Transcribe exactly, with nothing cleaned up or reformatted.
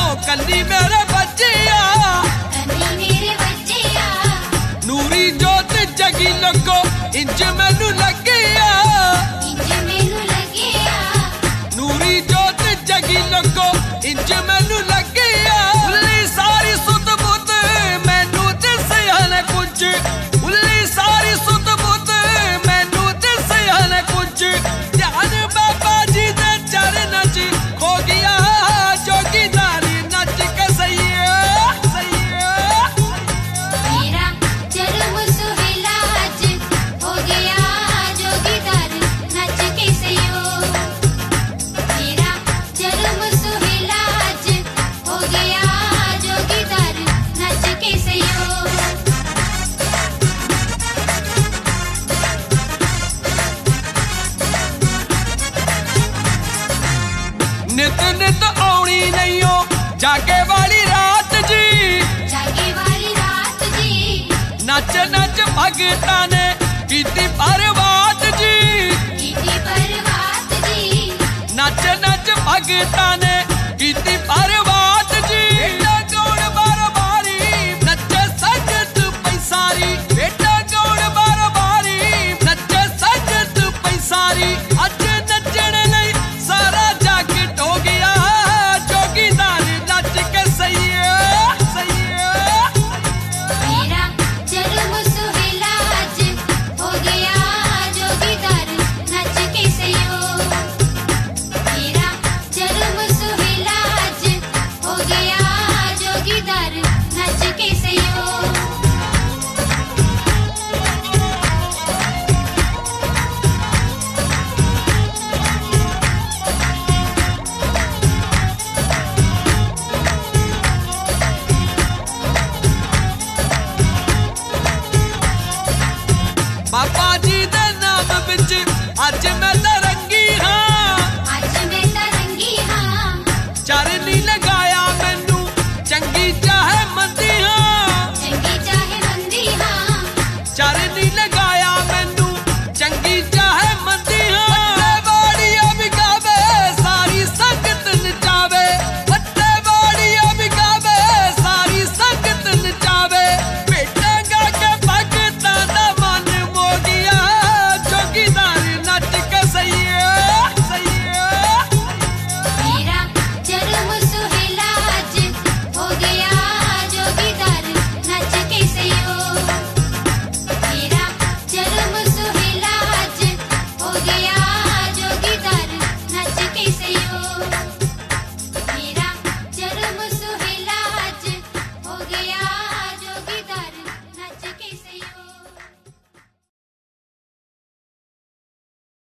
कन्नी मेरे बच्चिया नूरी जोत जगी लगो इंज मैनू लगिया नूरी जोत जगी लगो इंज मैनू लगिया उल्ली सारी सुध बुध मैनू दसिया ने कुछ उल्ली सारी सुध बुध मैनू दसिया ने कुछ ध्यान बाबा जी दे चरण च खो गया जोगीदारी नच के सैया सैया मेरा जन्म सुहेला आज हो गया जोगीदार नच के सैयो मेरा जन्म सुहेला आज हो गया जोगीदार नच के सैयो नित नित आउनी नहीं हो जागे वाली रात जी जागे वाली रात जी नच नच भगता ने कीती परवात जी कीती परवात जी नच नच भगता ने कीती परवात जी बेटा गौड़ बार बारी नचे सजत पैसारी बेटा गौड़ बार बारी नचे सजत पैसारी अज नचण लई सारा जग टो गया जोगीदार नच के सैया सैया मेरा जन्म सुहेला आज हो गया जोगीदार नच के सैयो मेरा जन्म सुहेला आज हो गया जोगीदार नच के सैयो बाबा जी दे नाम विच